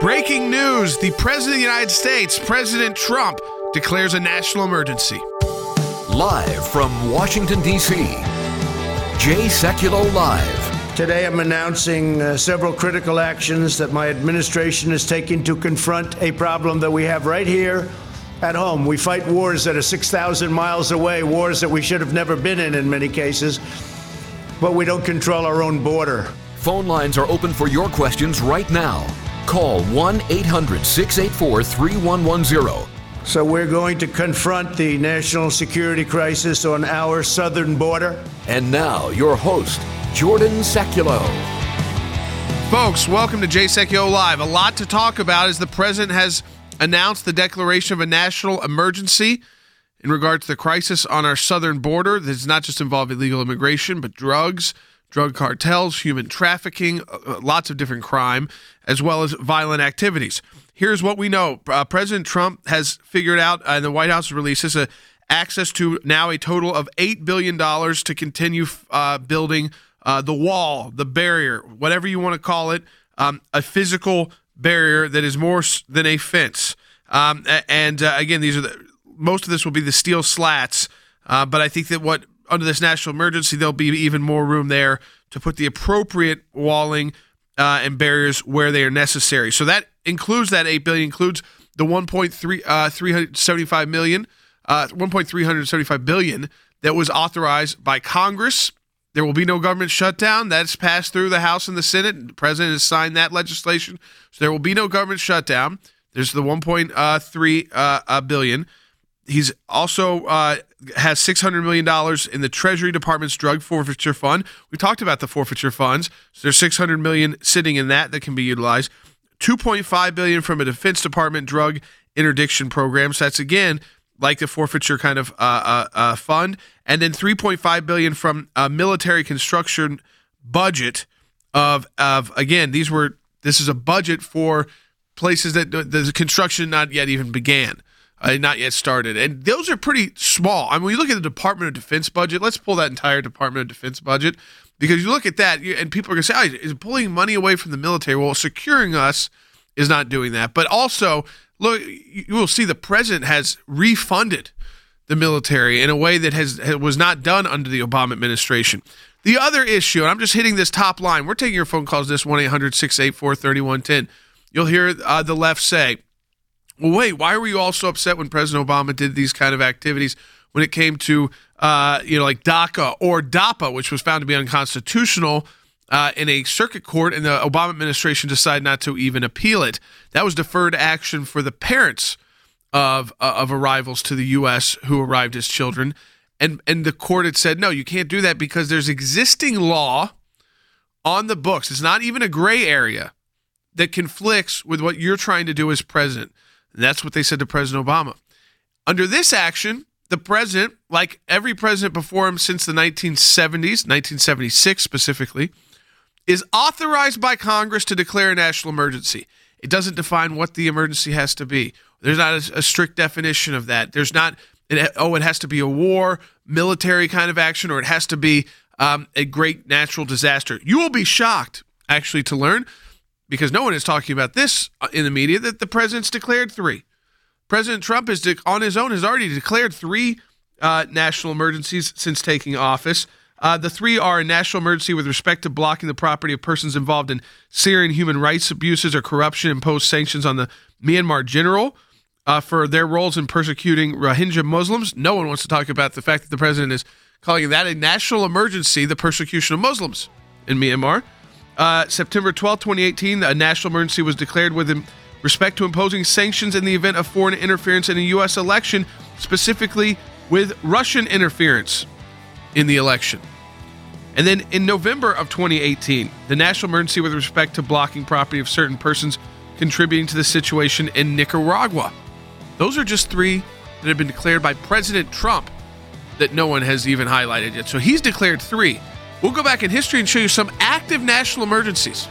Breaking news, the President of the United States, President Trump, declares a national emergency. Live from Washington, D.C., Jay Sekulow Live. Today I'm announcing several critical actions that my administration is taking to confront a problem that we have right here at home. We fight wars that are 6,000 miles away, wars that we should have never been in many cases, but we don't control our own border. Phone lines are open for your questions right now. Call 1-800-684-3110. So we're going to confront the national security crisis on our southern border. And now, your host, Jordan Sekulow. Folks, welcome to Jay Sekulow Live. A lot to talk about as the president has announced the declaration of a national emergency in regard to the crisis on our southern border. This does not just involve illegal immigration, but drugs, drug cartels, human trafficking, lots of different crime, as well as violent activities. Here's what we know. President Trump has figured out, and the White House releases access to now a total of $8 billion to continue building the wall, the barrier, whatever you want to call it, a physical barrier that is more than a fence. Again, these are most of this will be the steel slats, but I think that under this national emergency, there'll be even more room there to put the appropriate walling and barriers where they are necessary. So that includes that $8 billion, includes the $1.375 billion that was authorized by Congress. There will be no government shutdown. That's passed through the House and the Senate. The president has signed that legislation, so there will be no government shutdown. There's the $1.3 billion. He's also has $600 million in the Treasury Department's drug forfeiture fund. We talked about the forfeiture funds. So there's $600 million sitting in that can be utilized. $2.5 billion from a Defense Department drug interdiction program. So that's, again, like the forfeiture kind of fund. And then $3.5 billion from a military construction budget of again, this is a budget for places that the construction not yet even began. Not yet started. And those are pretty small. I mean, when you look at the Department of Defense budget, let's pull that entire Department of Defense budget, because you look at that and people are going to say, oh, is pulling money away from the military? Well, securing us is not doing that. But also, look, you will see the president has refunded the military in a way that was not done under the Obama administration. The other issue, and I'm just hitting this top line. We're taking your phone calls, this 1-800-684-3110. You'll hear the left say, well, wait, why were you all so upset when President Obama did these kind of activities when it came to, like DACA or DAPA, which was found to be unconstitutional in a circuit court, and the Obama administration decided not to even appeal it? That was deferred action for the parents of arrivals to the U.S. who arrived as children. And the court had said, no, you can't do that because there's existing law on the books. It's not even a gray area that conflicts with what you're trying to do as president. And that's what they said to President Obama. Under this action, the president, like every president before him since the 1970s, 1976 specifically, is authorized by Congress to declare a national emergency. It doesn't define what the emergency has to be. There's not a strict definition of that. There's not, it has to be a war, military kind of action, or it has to be a great natural disaster. You will be shocked, actually, to learn, because no one is talking about this in the media, that the president's declared 3. President Trump on his own has already declared 3 national emergencies since taking office. The 3 are a national emergency with respect to blocking the property of persons involved in Syrian human rights abuses or corruption, impose sanctions on the Myanmar general for their roles in persecuting Rohingya Muslims. No one wants to talk about the fact that the president is calling that a national emergency, the persecution of Muslims in Myanmar. September 12, 2018, a national emergency was declared with respect to imposing sanctions in the event of foreign interference in a U.S. election, specifically with Russian interference in the election. And then in November of 2018, the national emergency with respect to blocking property of certain persons contributing to the situation in Nicaragua. Those are just 3 that have been declared by President Trump that no one has even highlighted yet. So he's declared 3. We'll go back in history and show you some active national emergencies.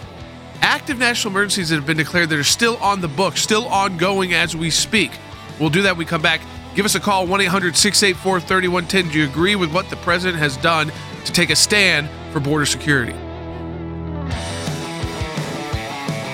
Active national emergencies that have been declared that are still on the books, still ongoing as we speak. We'll do that when we come back. Give us a call, 1-800-684-3110. Do you agree with what the president has done to take a stand for border security?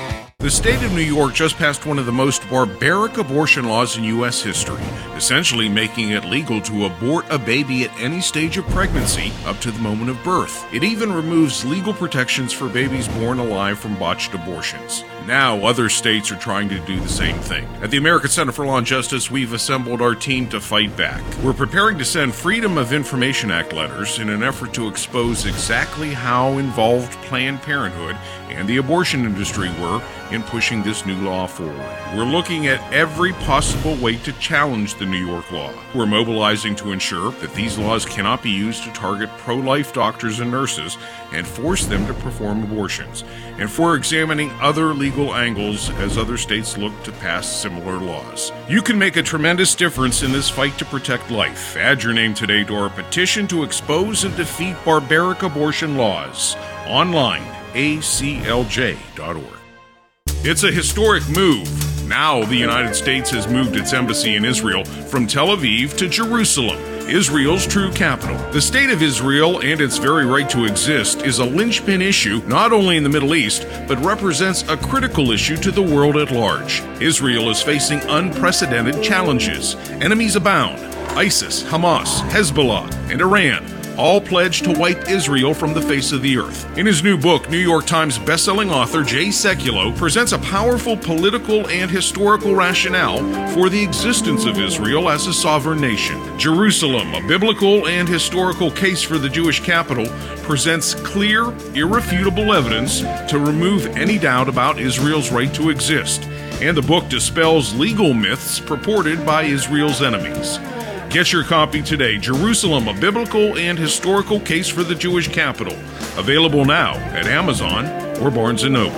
The state of New York just passed one of the most barbaric abortion laws in U.S. history, essentially making it legal to abort a baby at any stage of pregnancy up to the moment of birth. It even removes legal protections for babies born alive from botched abortions. Now, other states are trying to do the same thing. At the American Center for Law and Justice, we've assembled our team to fight back. We're preparing to send Freedom of Information Act letters in an effort to expose exactly how involved Planned Parenthood and the abortion industry were in pushing this new law forward. We're looking at every possible way to challenge the New York law. We're mobilizing to ensure that these laws cannot be used to target pro-life doctors and nurses and force them to perform abortions. And for examining other legal angles as other states look to pass similar laws. You can make a tremendous difference in this fight to protect life. Add your name today to our petition to expose and defeat barbaric abortion laws. Online, aclj.org. It's a historic move. Now the United States has moved its embassy in Israel from Tel Aviv to Jerusalem, Israel's true capital. The state of Israel and its very right to exist is a linchpin issue not only in the Middle East, but represents a critical issue to the world at large. Israel is facing unprecedented challenges. Enemies abound. ISIS, Hamas, Hezbollah, and Iran all pledged to wipe Israel from the face of the earth. In his new book, New York Times bestselling author Jay Sekulow presents a powerful political and historical rationale for the existence of Israel as a sovereign nation. Jerusalem, a biblical and historical case for the Jewish capital, presents clear, irrefutable evidence to remove any doubt about Israel's right to exist. And the book dispels legal myths purported by Israel's enemies. Get your copy today, Jerusalem, a biblical and historical case for the Jewish capital. Available now at Amazon or Barnes & Noble.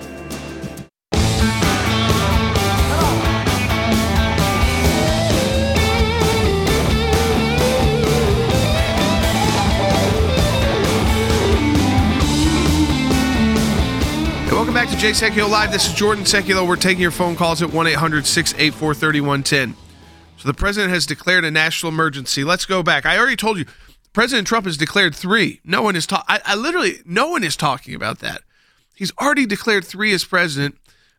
Welcome back to Jay Sekulow Live. This is Jordan Sekulow. We're taking your phone calls at 1-800-684-3110. So the president has declared a national emergency. Let's go back. I already told you, President Trump has declared 3. No one is no one is talking about that. He's already declared 3 as president.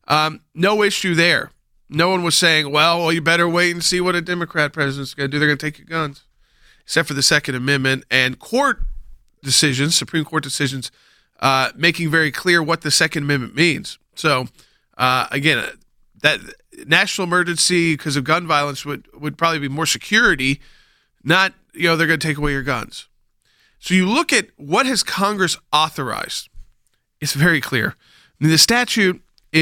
No issue there. No one was saying, well, you better wait and see what a Democrat president's going to do. They're going to take your guns. Except for the Second Amendment and court decisions, Supreme Court decisions, making very clear what the Second Amendment means. So, again, that national emergency because of gun violence would probably be more security, not, they're going to take away your guns. So you look at what has Congress authorized. It's very clear. The statute,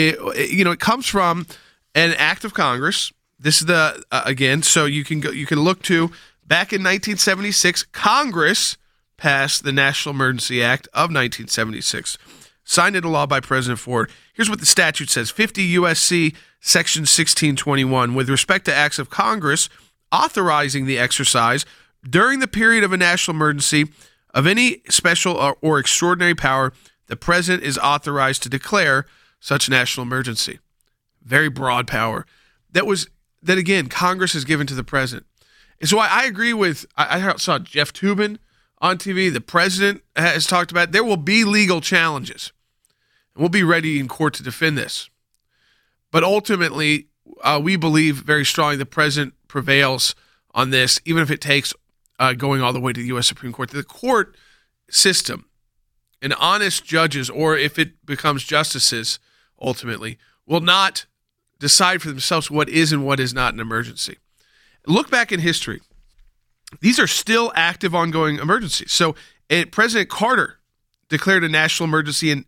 it comes from an act of Congress. This is so you can look to back in 1976, Congress passed the National Emergency Act of 1976, signed into law by President Ford. Here's what the statute says. 50 U.S.C. Section 1621, with respect to acts of Congress authorizing the exercise during the period of a national emergency of any special or extraordinary power, the president is authorized to declare such national emergency. Very broad power. That again, Congress has given to the president. And so I agree with, I saw Jeff Toobin on TV. The president has talked about there will be legal challenges. And we'll be ready in court to defend this. But ultimately, we believe very strongly the president prevails on this, even if it takes going all the way to the U.S. Supreme Court. The court system and honest judges, or if it becomes justices, ultimately, will not decide for themselves what is and what is not an emergency. Look back in history. These are still active, ongoing emergencies. So President Carter declared a national emergency in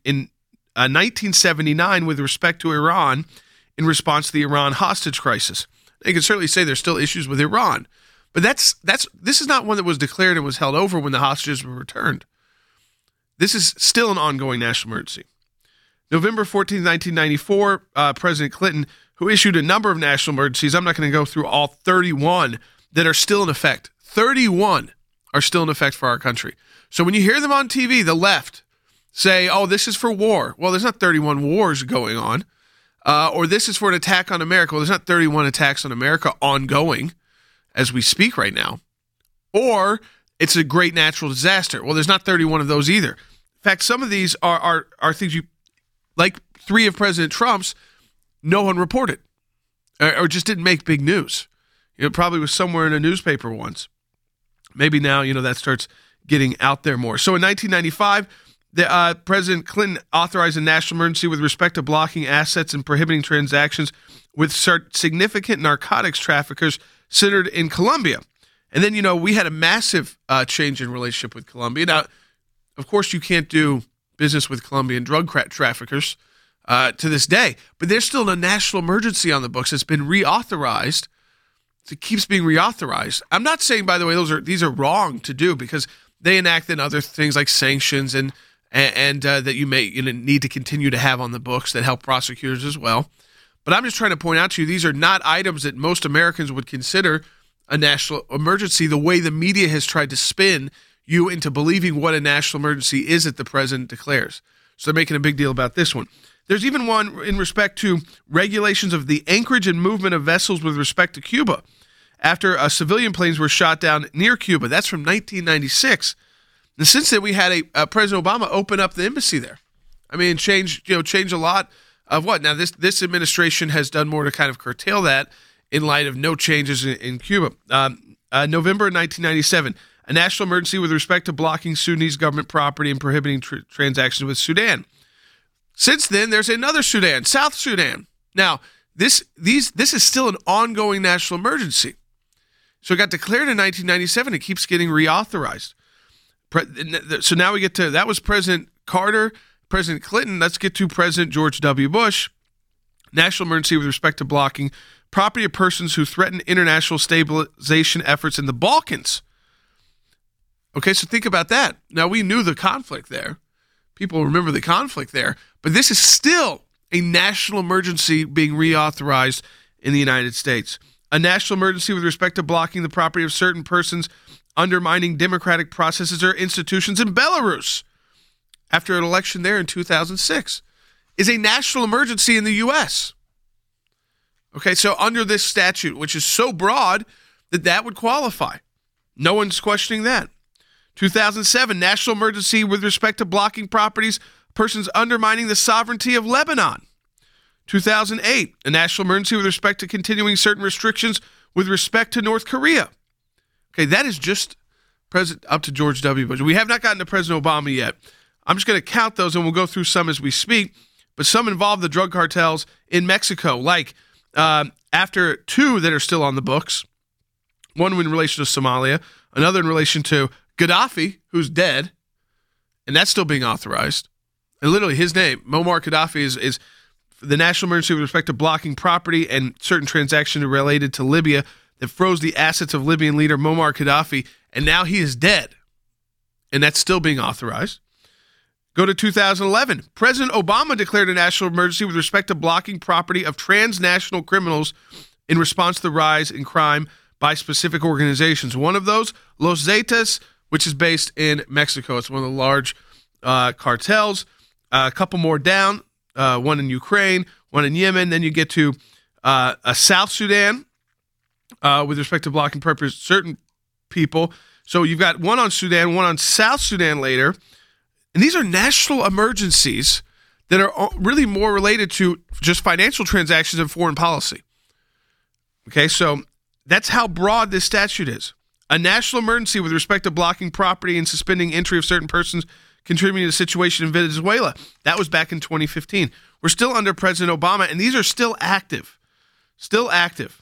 1979 with respect to Iran in response to the Iran hostage crisis. You can certainly say there's still issues with Iran, but this is not one that was declared and was held over when the hostages were returned. This is still an ongoing national emergency. November 14, 1994, President Clinton, who issued a number of national emergencies, I'm not going to go through all 31 that are still in effect. 31 are still in effect for our country. So when you hear them on TV, the left say, oh, this is for war. Well, there's not 31 wars going on. Or this is for an attack on America. Well, there's not 31 attacks on America ongoing as we speak right now. Or it's a great natural disaster. Well, there's not 31 of those either. In fact, some of these are things you like 3 of President Trump's, no one reported or just didn't make big news. It probably was somewhere in a newspaper once. Maybe now, that starts getting out there more. So in 1995, President Clinton authorized a national emergency with respect to blocking assets and prohibiting transactions with significant narcotics traffickers centered in Colombia. And then, we had a massive change in relationship with Colombia. Now, of course, you can't do business with Colombian drug to this day, but there's still a national emergency on the books that's been reauthorized. It keeps being reauthorized. I'm not saying, by the way, these are wrong to do because they enact in other things like sanctions and that you may need to continue to have on the books that help prosecutors as well. But I'm just trying to point out to you, these are not items that most Americans would consider a national emergency the way the media has tried to spin you into believing what a national emergency is that the president declares. So they're making a big deal about this one. There's even one in respect to regulations of the anchorage and movement of vessels with respect to Cuba after civilian planes were shot down near Cuba. That's from 1996. And since then, we had President Obama open up the embassy there. I mean, change a lot of what? Now, this administration has done more to kind of curtail that in light of no changes in Cuba. November 1997, a national emergency with respect to blocking Sudanese government property and prohibiting transactions with Sudan. Since then, there's another Sudan, South Sudan. Now, this is still an ongoing national emergency. So it got declared in 1997. It keeps getting reauthorized. So now we get to, that was President Carter, President Clinton. Let's get to President George W. Bush. National emergency with respect to blocking property of persons who threaten international stabilization efforts in the Balkans. Okay, so think about that. Now, we knew the conflict there. People remember the conflict there. But this is still a national emergency being reauthorized in the United States. A national emergency with respect to blocking the property of certain persons undermining democratic processes or institutions in Belarus after an election there in 2006 is a national emergency in the U.S. Okay, so under this statute, which is so broad that would qualify. No one's questioning that. 2007, national emergency with respect to blocking properties, persons undermining the sovereignty of Lebanon. 2008, a national emergency with respect to continuing certain restrictions with respect to North Korea. Okay, that is just up to George W. Bush. We have not gotten to President Obama yet. I'm just going to count those, and we'll go through some as we speak. But some involve the drug cartels in Mexico, like after 2 that are still on the books, one in relation to Somalia, another in relation to Gaddafi, who's dead, and that's still being authorized. And literally his name, Muammar Gaddafi, is the national emergency with respect to blocking property and certain transactions related to Libya that froze the assets of Libyan leader Muammar Gaddafi, and now he is dead. And that's still being authorized. Go to 2011. President Obama declared a national emergency with respect to blocking property of transnational criminals in response to the rise in crime by specific organizations. One of those, Los Zetas, which is based in Mexico. It's one of the large cartels. A couple more down, one in Ukraine, one in Yemen. Then you get to South Sudan with respect to blocking certain people. So you've got one on Sudan, one on South Sudan later. And these are national emergencies that are really more related to just financial transactions and foreign policy. Okay, so that's how broad this statute is. A national emergency with respect to blocking property and suspending entry of certain persons contributing to the situation in Venezuela. That was back in 2015. We're still under President Obama, and these are still active. Still active.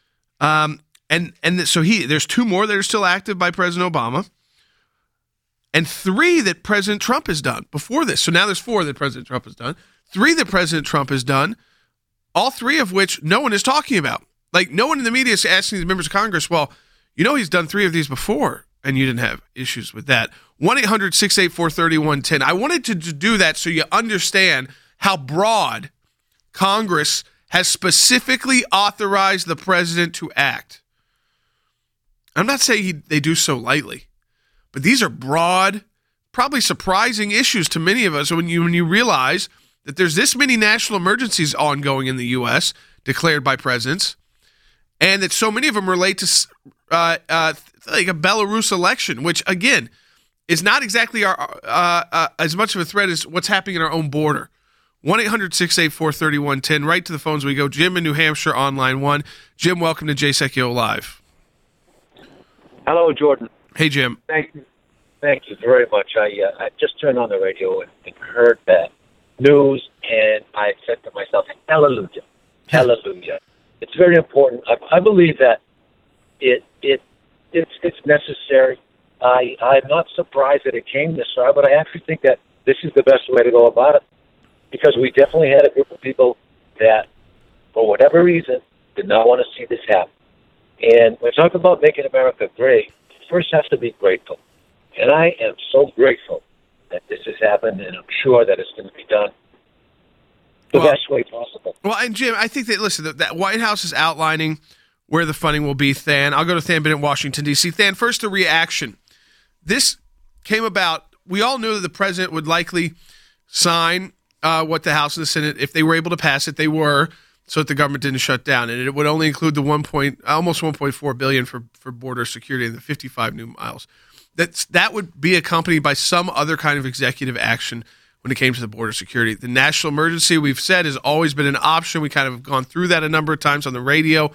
So there's 2 more that are still active by President Obama, and 3 that President Trump has done before this. So now there's 4 that President Trump has done. 3 that President Trump has done, all 3 of which no one is talking about. Like, no one in the media is asking the members of Congress, well, he's done 3 of these before, and you didn't have issues with that. 1-800-684-3110. I wanted to do that so you understand how broad Congress has specifically authorized the president to act. I'm not saying they do so lightly, but these are broad, probably surprising issues to many of us when you realize that there's this many national emergencies ongoing in the U.S. declared by presidents, and that so many of them relate to like a Belarus election, which, again, is not exactly as much of a threat as what's happening in our own border 1-800-684-3110. Right to the phones we go. Jim in New Hampshire on line 1. Jim, welcome to Jay Sekulow Live. Hello, Jordan. Hey, Jim. Thank you very much. I just turned on the radio and heard that news, and I said to myself, hallelujah, hallelujah. It's very important. I believe that it's necessary. I'm not surprised that it came this far, but I actually think that this is the best way to go about it, because we definitely had a group of people that, for whatever reason, did not want to see this happen. And when we talk about making America great, first have to be grateful. And I am so grateful that this has happened, and I'm sure that it's going to be done the best way possible. Well, and Jim, I think that, listen, that White House is outlining where the funding will be. Than, I'll go to Than Bennett, Washington, D.C. Than, first a reaction. This came about, we all knew that the president would likely sign what the House and the Senate, if they were able to pass it, they were, so that the government didn't shut down. And it would only include the almost $1.4 billion for border security and the 55 new miles. That would be accompanied by some other kind of executive action when it came to the border security. The national emergency, we've said, has always been an option. We kind of have gone through that a number of times on the radio,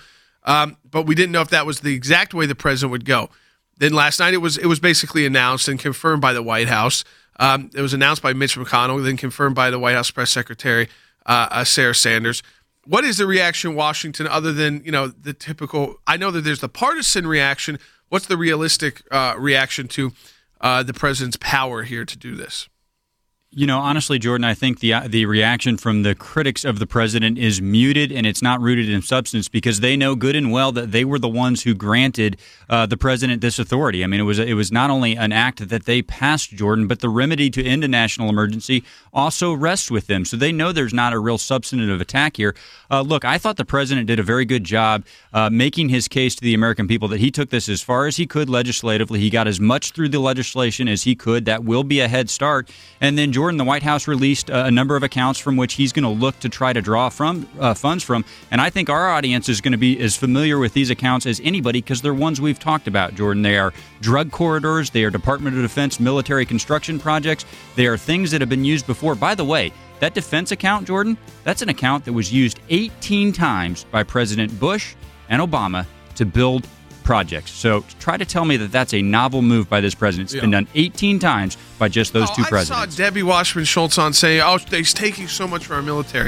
but we didn't know if that was the exact way the president would go. Then last night it was basically announced and confirmed by the White House. It was announced by Mitch McConnell, then confirmed by the White House press secretary, Sarah Sanders. What is the reaction in Washington other than, the typical? I know that there's the partisan reaction. What's the realistic reaction to the president's power here to do this? Honestly, Jordan, I think the reaction from the critics of the president is muted, and it's not rooted in substance, because they know good and well that they were the ones who granted the president this authority. I mean, it was not only an act that they passed, Jordan, but the remedy to end a national emergency also rests with them. So they know there's not a real substantive attack here. Look, I thought the president did a very good job making his case to the American people that he took this as far as he could legislatively. He got as much through the legislation as he could. That will be a head start. And then, Jordan, the White House released a number of accounts from which he's going to look to try to draw funds from. And I think our audience is going to be as familiar with these accounts as anybody, because they're ones we've talked about, Jordan. They are drug corridors. They are Department of Defense military construction projects. They are things that have been used before. By the way, that defense account, Jordan, that's an account that was used 18 times by President Bush and Obama to build projects. So try to tell me that that's a novel move by this president. It's been done 18 times by just those two presidents. I saw Debbie Wasserman Schultz on saying, he's taking so much from our military.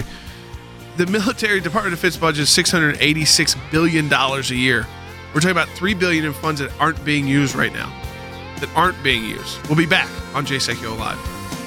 The military Department of Defense budget is $686 billion a year. We're talking about $3 billion in funds that aren't being used right now. We'll be back on Jay Sekulow Live.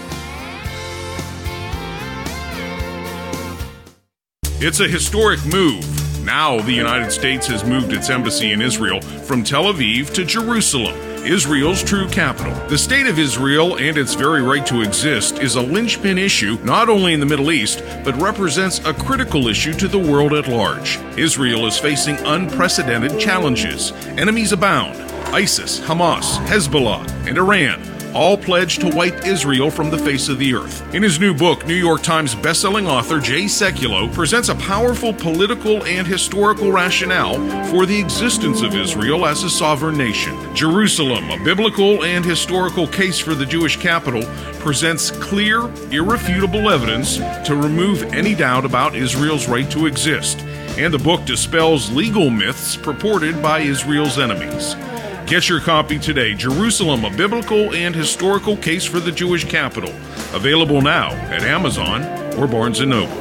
It's a historic move. Now the United States has moved its embassy in Israel from Tel Aviv to Jerusalem, Israel's true capital. The state of Israel and its very right to exist is a linchpin issue not only in the Middle East, but represents a critical issue to the world at large. Israel is facing unprecedented challenges. Enemies abound. ISIS, Hamas, Hezbollah, and Iran all pledged to wipe Israel from the face of the earth. In his new book, New York Times bestselling author Jay Sekulow presents a powerful political and historical rationale for the existence of Israel as a sovereign nation. Jerusalem, a biblical and historical case for the Jewish capital, presents clear, irrefutable evidence to remove any doubt about Israel's right to exist. And the book dispels legal myths purported by Israel's enemies. Get your copy today, Jerusalem, a biblical and historical case for the Jewish capital. Available now at Amazon or Barnes & Noble.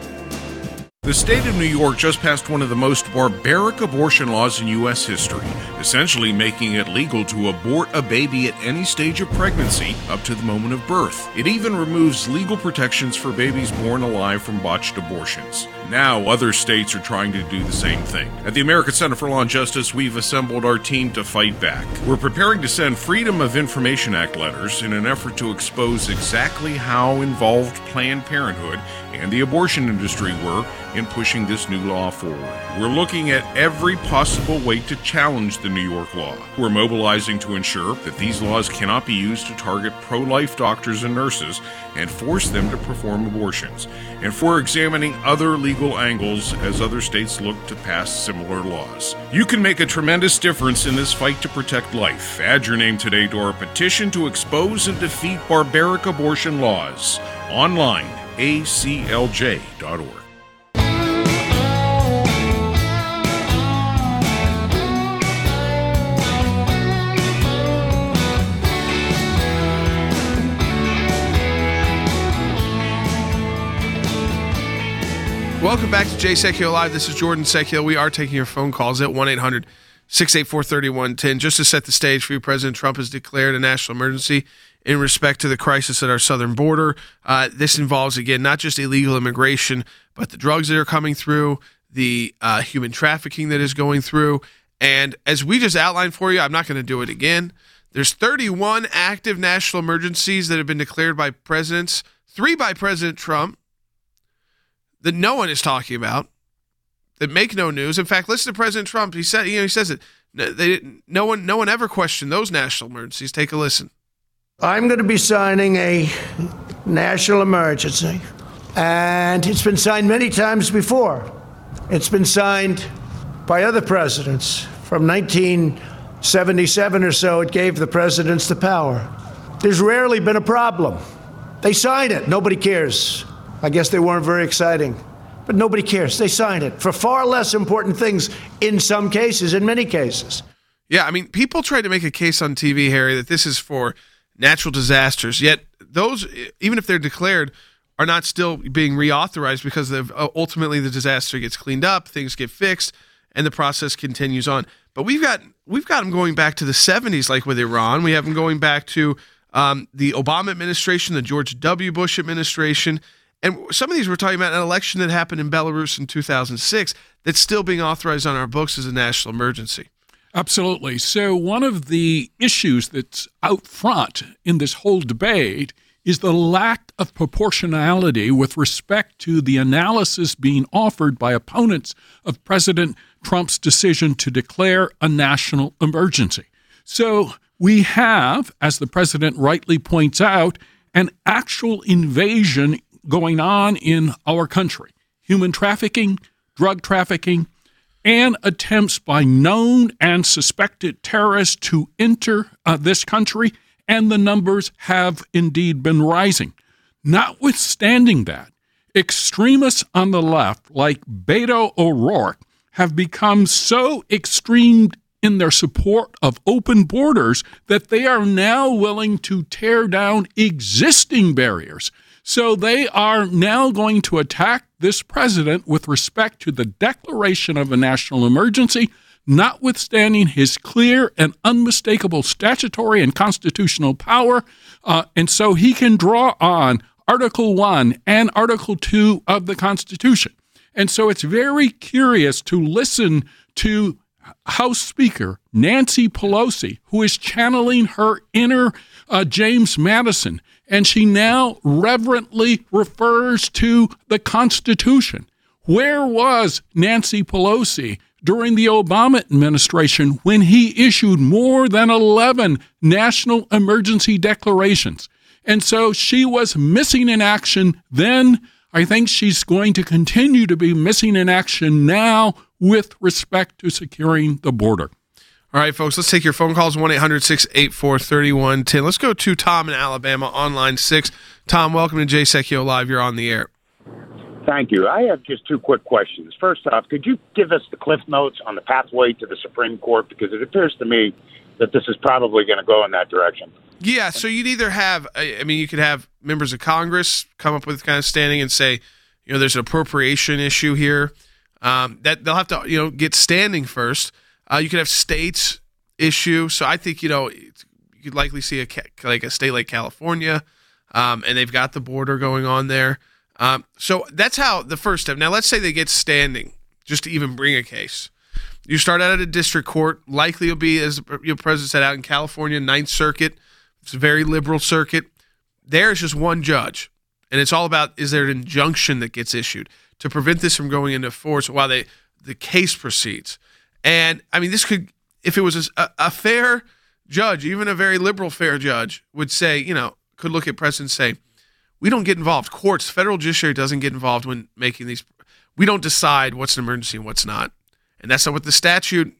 The state of New York just passed one of the most barbaric abortion laws in U.S. history, essentially making it legal to abort a baby at any stage of pregnancy up to the moment of birth. It even removes legal protections for babies born alive from botched abortions. Now, other states are trying to do the same thing. At the American Center for Law and Justice, we've assembled our team to fight back. We're preparing to send Freedom of Information Act letters in an effort to expose exactly how involved Planned Parenthood and the abortion industry were in pushing this new law forward. We're looking at every possible way to challenge the New York law. We're mobilizing to ensure that these laws cannot be used to target pro-life doctors and nurses and force them to perform abortions. And for examining other legal angles as other states look to pass similar laws. You can make a tremendous difference in this fight to protect life. Add your name today to our petition to expose and defeat barbaric abortion laws. Online aclj.org. Welcome back to Jay Sekulow Live. This is Jordan Sekulow. We are taking your phone calls at 1-800-684-3110. Just to set the stage for you, President Trump has declared a national emergency in respect to the crisis at our southern border. This involves, again, not just illegal immigration, but the drugs that are coming through, the human trafficking that is going through. And as we just outlined for you, I'm not going to do it again. There's 31 active national emergencies that have been declared by presidents, 3 by President Trump, that no one is talking about, that make no news. In fact, listen to President Trump. He says it. No one ever questioned those national emergencies. Take a listen. I'm going to be signing a national emergency, and it's been signed many times before. It's been signed by other presidents. From 1977 or so, it gave the presidents the power. There's rarely been a problem. They sign it. Nobody cares. I guess they weren't very exciting, but nobody cares. They signed it for far less important things in some cases, in many cases. Yeah, I mean, people try to make a case on TV, Harry, that this is for natural disasters, yet those, even if they're declared, are not still being reauthorized because ultimately the disaster gets cleaned up, things get fixed, and the process continues on. But we've got them going back to the 70s, like with Iran. We have them going back to the Obama administration, the George W. Bush administration. And some of these we're talking about an election that happened in Belarus in 2006 that's still being authorized on our books as a national emergency. Absolutely. So one of the issues that's out front in this whole debate is the lack of proportionality with respect to the analysis being offered by opponents of President Trump's decision to declare a national emergency. So we have, as the president rightly points out, an actual invasion going on in our country. Human trafficking, drug trafficking, and attempts by known and suspected terrorists to enter this country, and the numbers have indeed been rising. Notwithstanding that, extremists on the left, like Beto O'Rourke, have become so extreme in their support of open borders that they are now willing to tear down existing barriers. So they are now going to attack this president with respect to the declaration of a national emergency, notwithstanding his clear and unmistakable statutory and constitutional power. And so he can draw on Article 1 and Article 2 of the Constitution. And so it's very curious to listen to House Speaker Nancy Pelosi, who is channeling her inner James Madison, and she now reverently refers to the Constitution. Where was Nancy Pelosi during the Obama administration when he issued more than 11 national emergency declarations? And so she was missing in action then. I think she's going to continue to be missing in action now with respect to securing the border. All right, folks, let's take your phone calls, 1-800-684-3110. Let's go to Tom in Alabama on line 6. Tom, welcome to Jay Sekulow Live. You're on the air. Thank you. I have just 2 quick questions. First off, could you give us the cliff notes on the pathway to the Supreme Court? Because it appears to me that this is probably going to go in that direction. Yeah, so you'd either have, you could have members of Congress come up with kind of standing and say, there's an appropriation issue here. That they'll have to, get standing first. You could have states issue. So I think, you could likely see a state like California, and they've got the border going on there. So that's how the first step. Now, let's say they get standing just to even bring a case. You start out at a district court. Likely it'll be, as the president said, out in California, 9th Circuit. It's a very liberal circuit. There's just one judge. And it's all about, is there an injunction that gets issued to prevent this from going into force while the case proceeds? And, this could, if it was a fair judge, even a very liberal fair judge, would say, could look at precedent and say, we don't get involved. Courts, federal judiciary doesn't get involved when making these. We don't decide what's an emergency and what's not. And that's not what the statute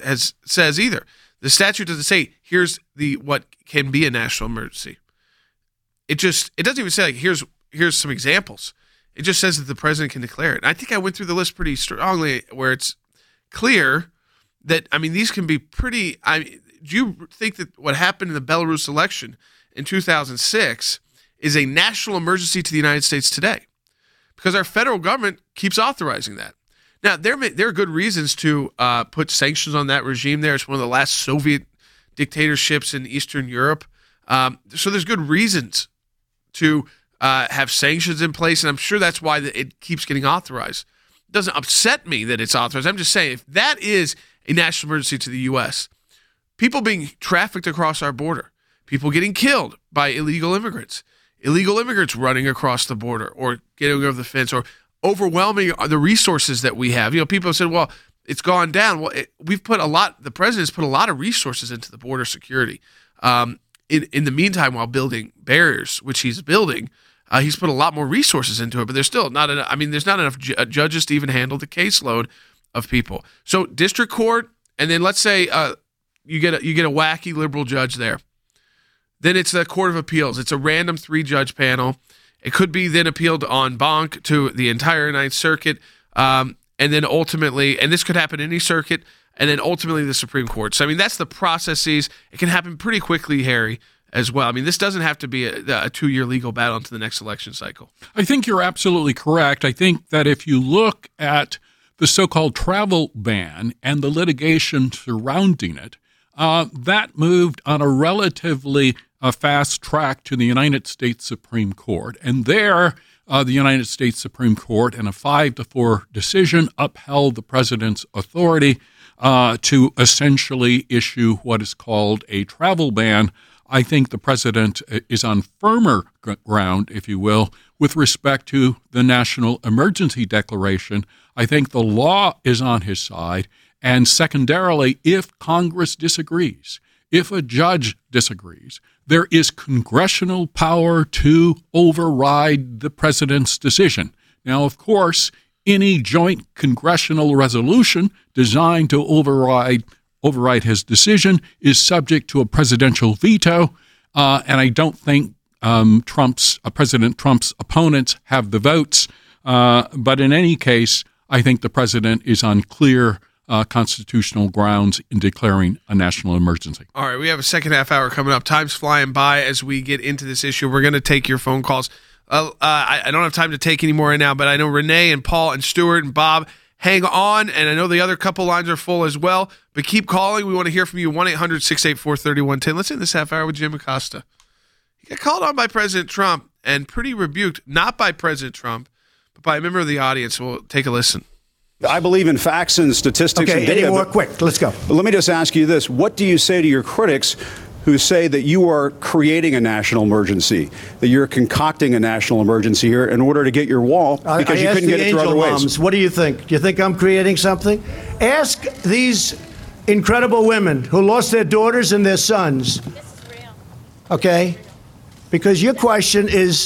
says either. The statute doesn't say, here's what can be a national emergency. It doesn't even say, here's here's some examples. It just says that the president can declare it. And I think I went through the list pretty strongly where it's clear that, these can be pretty, do you think that what happened in the Belarus election in 2006 is a national emergency to the United States today? Because our federal government keeps authorizing that. Now, there are good reasons to put sanctions on that regime there. It's one of the last Soviet dictatorships in Eastern Europe. So there's good reasons to have sanctions in place, and I'm sure that's why it keeps getting authorized. It doesn't upset me that it's authorized. I'm just saying, if that is a national emergency to the U.S., people being trafficked across our border, people getting killed by illegal immigrants running across the border or getting over the fence or overwhelming the resources that we have. People have said, well, it's gone down. Well, the president's put a lot of resources into the border security. In the meantime, while building barriers, which he's building, he's put a lot more resources into it, but there's still not enough. There's not enough judges to even handle the caseload of people. So district court, and then let's say you get a wacky liberal judge there. Then it's the Court of Appeals. It's a random 3-judge panel. It could be then appealed en banc to the entire Ninth Circuit, and then ultimately, and this could happen in any circuit, and then ultimately the Supreme Court. So, that's the processes. It can happen pretty quickly, Harry, as well. This doesn't have to be a 2-year legal battle into the next election cycle. I think you're absolutely correct. I think that if you look at the so-called travel ban and the litigation surrounding it, that moved on a relatively fast track to the United States Supreme Court. And there, the United States Supreme Court, in a 5-4 decision, upheld the president's authority to essentially issue what is called a travel ban. I think the president is on firmer ground, if you will, with respect to the national emergency declaration. I think the law is on his side. And secondarily, if Congress disagrees, if a judge disagrees, there is congressional power to override the president's decision. Now, of course, any joint congressional resolution designed to override his decision is subject to a presidential veto, and I don't think President Trump's opponents have the votes. But in any case, I think the president is on clear constitutional grounds in declaring a national emergency. All right, we have a second half hour coming up. Time's flying by as we get into this issue. We're going to take your phone calls. I don't have time to take any more right now, but I know Renee and Paul and Stuart and Bob hang on, and I know the other couple lines are full as well, but keep calling. We want to hear from you, 1-800-684-3110. Let's end this half hour with Jim Acosta. He got called on by President Trump and pretty rebuked, not by President Trump, but by a member of the audience. We'll take a listen. I believe in facts and statistics and data. Any more quick. Let's go. But let me just ask you this. What do you say to your critics who say that you are creating a national emergency, that you're concocting a national emergency here in order to get your wall because you couldn't get it through other ways? Moms, what do you think? Do you think I'm creating something? Ask these incredible women who lost their daughters and their sons. This is real. Okay? Because your question is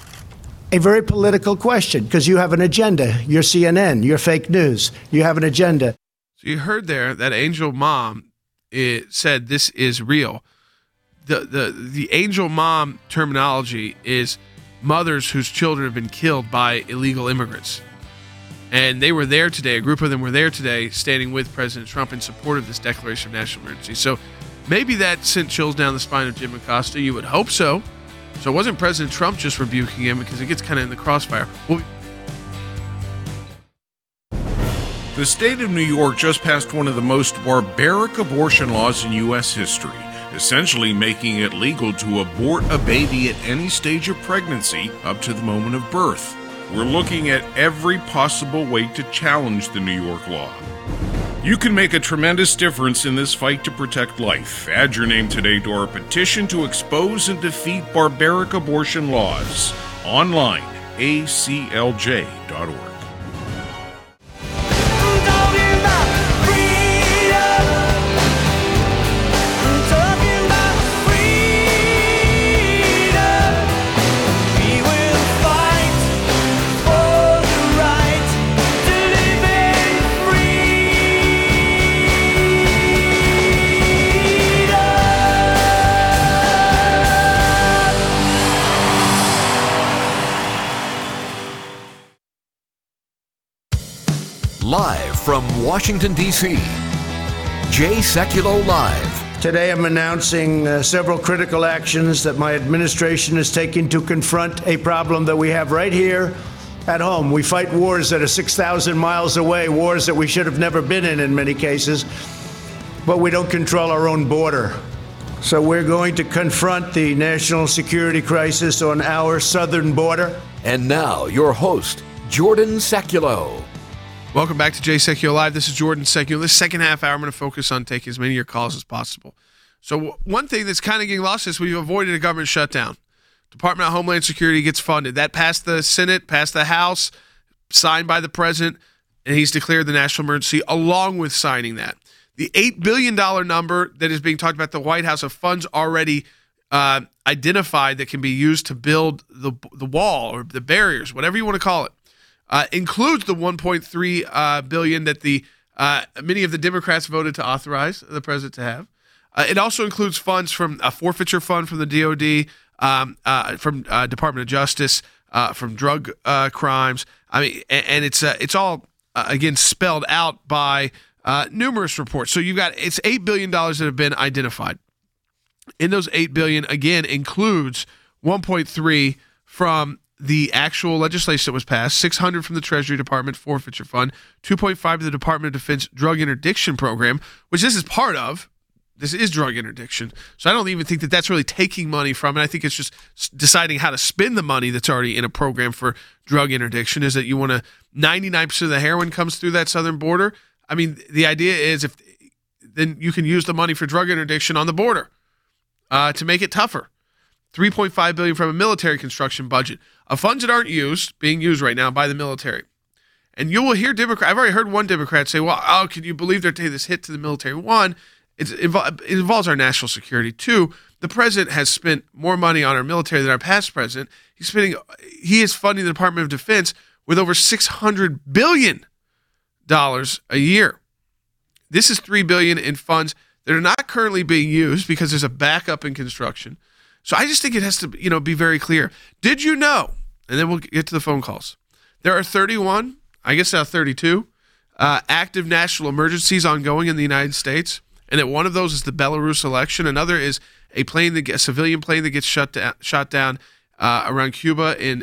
a very political question because you have an agenda. You're CNN. You're fake news. You have an agenda. So you heard there that angel mom said this is real. The angel mom terminology is mothers whose children have been killed by illegal immigrants. And they were there today. A group of them were there today standing with President Trump in support of this declaration of national emergency. So maybe that sent chills down the spine of Jim Acosta. You would hope so. So it wasn't President Trump just rebuking him because it gets kind of in the crossfire. The state of New York just passed one of the most barbaric abortion laws in U.S. history, essentially making it legal to abort a baby at any stage of pregnancy up to the moment of birth. We're looking at every possible way to challenge the New York law. You can make a tremendous difference in this fight to protect life. Add your name today to our petition to expose and defeat barbaric abortion laws. Online, aclj.org. Live from Washington, D.C., Jay Sekulow Live. Today I'm announcing several critical actions that my administration is taking to confront a problem that we have right here at home. We fight wars that are 6,000 miles away, wars that we should have never been in many cases, but we don't control our own border. So we're going to confront the national security crisis on our southern border. And now, your host, Jordan Sekulow. Welcome back to Jay Sekulow Live. This is Jordan Sekulow. This second half hour, I'm going to focus on taking as many of your calls as possible. So one thing that's kind of getting lost is we've avoided a government shutdown. Department of Homeland Security gets funded. That passed the Senate, passed the House, signed by the president, and he's declared the national emergency along with signing that. The $8 billion number that is being talked about at the White House of funds already identified that can be used to build the wall or the barriers, whatever you want to call it, includes the $1.3 billion that the many of the Democrats voted to authorize the president to have. It also includes funds from a forfeiture fund from the DOD, from Department of Justice, from drug crimes. I mean, and it's all again spelled out by numerous reports. So you've got it's $8 billion that have been identified. In those $8 billion, again, includes 1.3 from the actual legislation that was passed, 600 from the Treasury Department Forfeiture Fund, 2.5 to the Department of Defense Drug Interdiction Program, which this is part of. This is drug interdiction. So I don't even think that that's really taking money from it. I think it's just deciding how to spend the money that's already in a program for drug interdiction, is that you want to 99% of the heroin comes through that southern border. I mean, the idea is then you can use the money for drug interdiction on the border to make it tougher. $3.5 billion from a military construction budget of funds that aren't being used right now by the military. And you will hear I've already heard one Democrat say, well, can you believe they're taking this hit to the military? One, it involves our national security. Two, the president has spent more money on our military than our past president. He is funding the Department of Defense with over $600 billion a year. This is $3 billion in funds that are not currently being used because there's a backup in construction. So I just think it has to, be very clear. Did you know? And then we'll get to the phone calls. There are 31, I guess now 32, active national emergencies ongoing in the United States, and that one of those is the Belarus election. Another is a civilian plane that gets shot down around Cuba in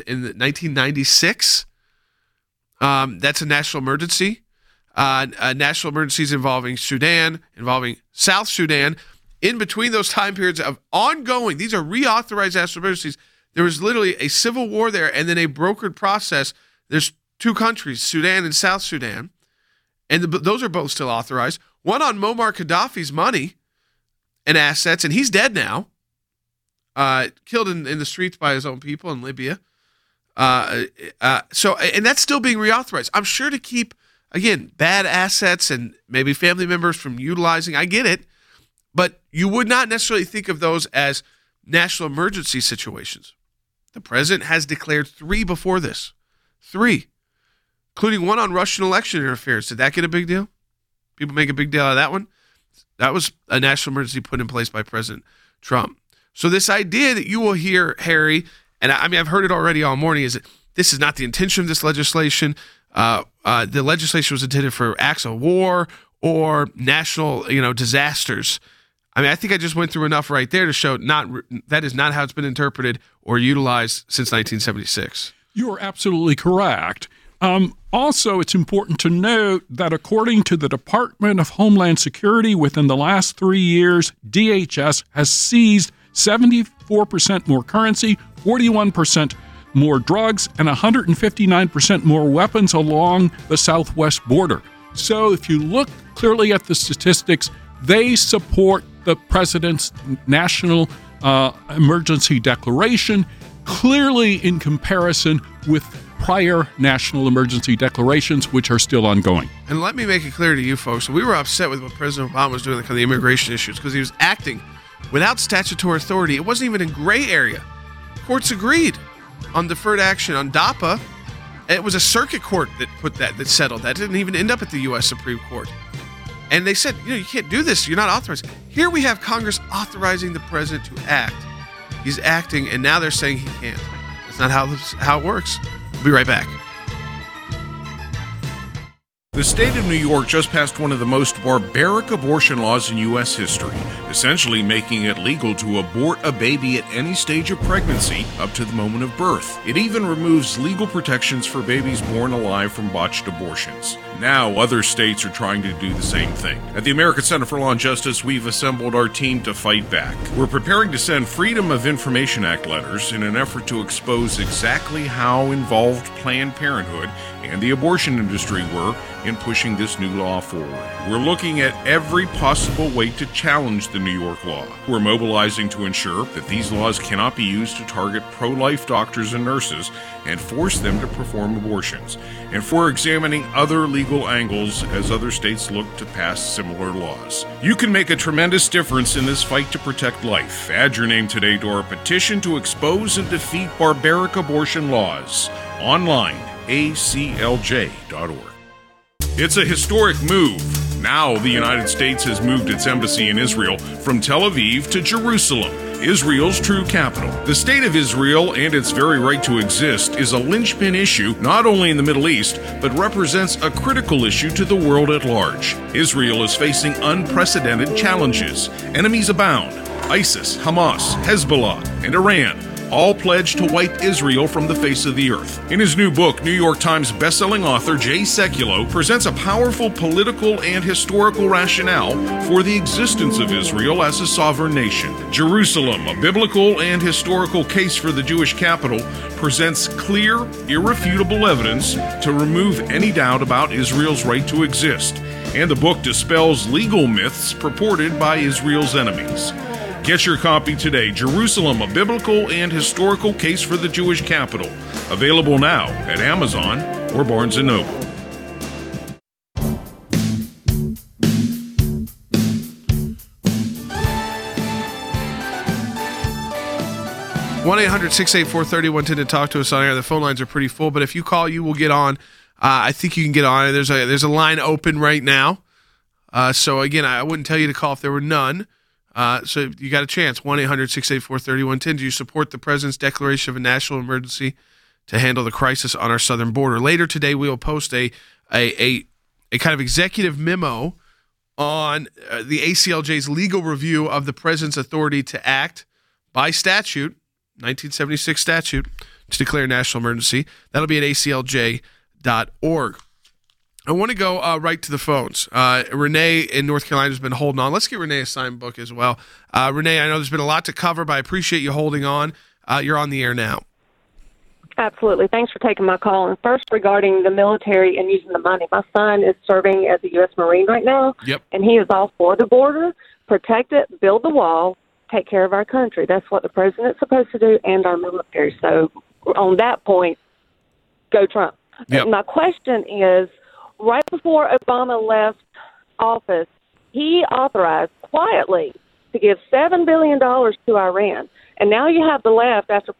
1996. That's a national emergency. National emergencies involving Sudan, involving South Sudan. In between those time periods of ongoing, these are reauthorized national emergencies. There was literally a civil war there, and then a brokered process. There's two countries, Sudan and South Sudan, and those are both still authorized. One on Muammar Gaddafi's money and assets, and he's dead now, killed in the streets by his own people in Libya. And that's still being reauthorized. I'm sure to keep, again, bad assets and maybe family members from utilizing. I get it. But you would not necessarily think of those as national emergency situations. The president has declared 3 before this. 3, including one on Russian election interference. Did that get a big deal? People make a big deal out of that one? That was a national emergency put in place by President Trump. So this idea that you will hear, Harry, and I've heard it already all morning, is that this is not the intention of this legislation. The legislation was intended for acts of war or national, disasters. I think I just went through enough right there to show that is not how it's been interpreted or utilized since 1976. You are absolutely correct. Also, it's important to note that according to the Department of Homeland Security, within the last 3 years, DHS has seized 74% more currency, 41% more drugs, and 159% more weapons along the southwest border. So if you look clearly at the statistics, they support the president's national emergency declaration, clearly in comparison with prior national emergency declarations, which are still ongoing. And let me make it clear to you folks, we were upset with what President Obama was doing on the immigration issues because he was acting without statutory authority. It wasn't even in gray area. Courts agreed on deferred action on DAPA. It was a circuit court that settled that. It didn't even end up at the U.S. Supreme Court. And they said, you can't do this. You're not authorized. Here we have Congress authorizing the president to act. He's acting, and now they're saying he can't. That's not how it works. We'll be right back. The state of New York just passed one of the most barbaric abortion laws in U.S. history, essentially making it legal to abort a baby at any stage of pregnancy up to the moment of birth. It even removes legal protections for babies born alive from botched abortions. Now, other states are trying to do the same thing. At the American Center for Law and Justice, we've assembled our team to fight back. We're preparing to send Freedom of Information Act letters in an effort to expose exactly how involved Planned Parenthood and the abortion industry were in pushing this new law forward. We're looking at every possible way to challenge the New York law. We're mobilizing to ensure that these laws cannot be used to target pro-life doctors and nurses and force them to perform abortions. And we're examining other legal angles as other states look to pass similar laws. You can make a tremendous difference in this fight to protect life. Add your name today to our petition to expose and defeat barbaric abortion laws. Online, aclj.org. It's a historic move. Now the United States has moved its embassy in Israel from Tel Aviv to Jerusalem, Israel's true capital. The state of Israel and its very right to exist is a linchpin issue not only in the Middle East, but represents a critical issue to the world at large. Israel is facing unprecedented challenges. Enemies abound. ISIS, Hamas, Hezbollah, and Iran all pledged to wipe Israel from the face of the earth. In his new book, New York Times bestselling author Jay Sekulow presents a powerful political and historical rationale for the existence of Israel as a sovereign nation. Jerusalem, a biblical and historical case for the Jewish capital, presents clear, irrefutable evidence to remove any doubt about Israel's right to exist. And the book dispels legal myths purported by Israel's enemies. Get your copy today, Jerusalem, a biblical and historical case for the Jewish capital. Available now at Amazon or Barnes & Noble. One 800-684-3110 to talk to us on air. The phone lines are pretty full, but if you call, you will get on. I think you can get on. There's a line open right now. So again, I wouldn't tell you to call if there were none. So you got a chance. 1-800-684-3110. Do you support the president's declaration of a national emergency to handle the crisis on our southern border? Later today, we will post a kind of executive memo on the ACLJ's legal review of the president's authority to act by statute, 1976 statute, to declare a national emergency. That'll be at aclj.org. I want to go right to the phones. Renee in North Carolina has been holding on. Let's get Renee a signed book as well. Renee, I know there's been a lot to cover, but I appreciate you holding on. You're on the air now. Absolutely. Thanks for taking my call. And first, regarding the military and using the money, my son is serving as a U.S. Marine right now, and he is all for the border, protect it, build the wall, take care of our country. That's what the president's supposed to do and our military. So on that point, go Trump. Yep. My question is, right before Obama left office, he authorized quietly to give $7 billion to Iran. And now you have the left, after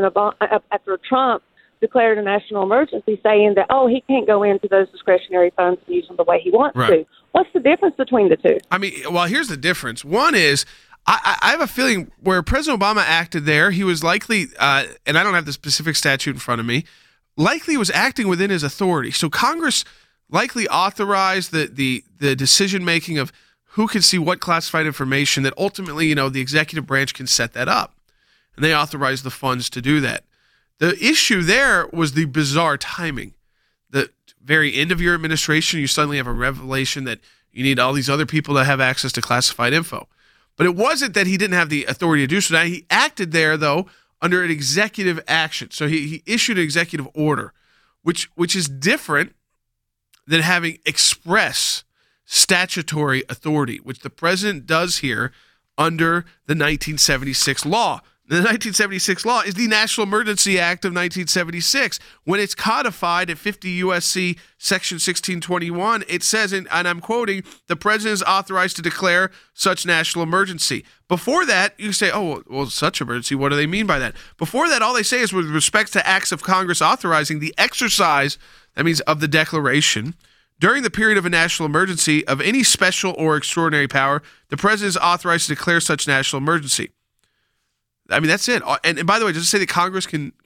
after Trump declared a national emergency, saying that, he can't go into those discretionary funds and use them the way he wants to. What's the difference between the two? I mean, well, here's the difference. One is, I have a feeling where President Obama acted there, he was likely, and I don't have the specific statute in front of me, likely was acting within his authority. So Congress likely authorized the decision-making of who can see what classified information that ultimately, the executive branch can set that up. And they authorized the funds to do that. The issue there was the bizarre timing. The very end of your administration, you suddenly have a revelation that you need all these other people to have access to classified info. But it wasn't that he didn't have the authority to do so. Now, he acted there, though, under an executive action. So he issued an executive order, which is different than having express statutory authority, which the president does here under the 1976 law. The 1976 law is the National Emergency Act of 1976. When it's codified at 50 U.S.C. Section 1621, it says, and I'm quoting, the president is authorized to declare such national emergency. Before that, you say, well, such emergency, what do they mean by that? Before that, all they say is with respect to acts of Congress authorizing the exercise, that means of the declaration, during the period of a national emergency of any special or extraordinary power, the president is authorized to declare such national emergency. I mean, that's it. And by the way, does it say that Congress can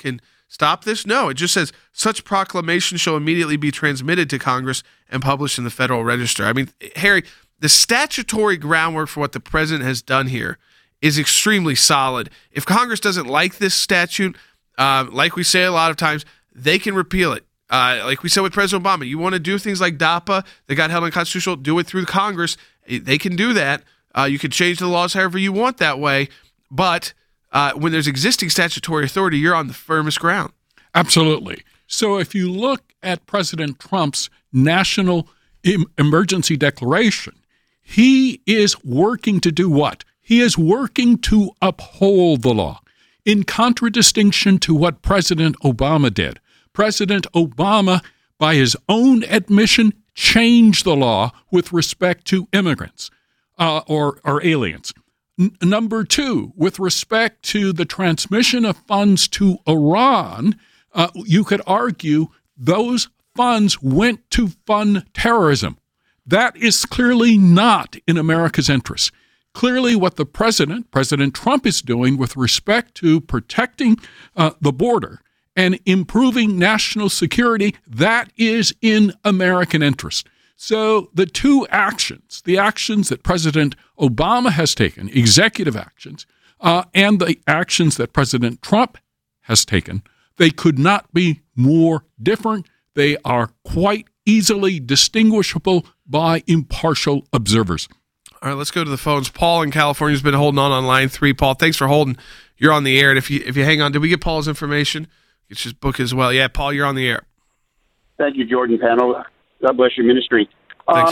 stop this? No, it just says such proclamation shall immediately be transmitted to Congress and published in the Federal Register. I mean, Harry, the statutory groundwork for what the president has done here is extremely solid. If Congress doesn't like this statute, like we say a lot of times, they can repeal it. Like we said with President Obama, you want to do things like DAPA that got held unconstitutional, do it through Congress. They can do that. You can change the laws however you want that way. But when there's existing statutory authority, you're on the firmest ground. Absolutely. So if you look at President Trump's national emergency declaration, he is working to do what? He is working to uphold the law, in contradistinction to what President Obama did. President Obama, by his own admission, changed the law with respect to immigrants or aliens. Number two, with respect to the transmission of funds to Iran, you could argue those funds went to fund terrorism. That is clearly not in America's interest. Clearly what the President Trump, is doing with respect to protecting the border and improving national security, that is in American interest. So the two actions, the actions that President Obama has taken, executive actions, and the actions that President Trump has taken, they could not be more different. They are quite easily distinguishable by impartial observers. All right, let's go to the phones. Paul in California has been holding on line 3. Paul, thanks for holding. You're on the air. And if you hang on, did we get Paul's information? It's his book as well. Yeah, Paul, you're on the air. Thank you, Jordan panel. God bless your ministry. Thanks.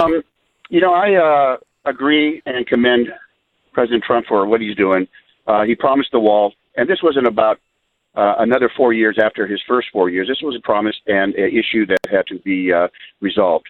I agree and commend President Trump for what he's doing. He promised the wall, and this wasn't about another 4 years after his first 4 years. This was a promise and an issue that had to be resolved.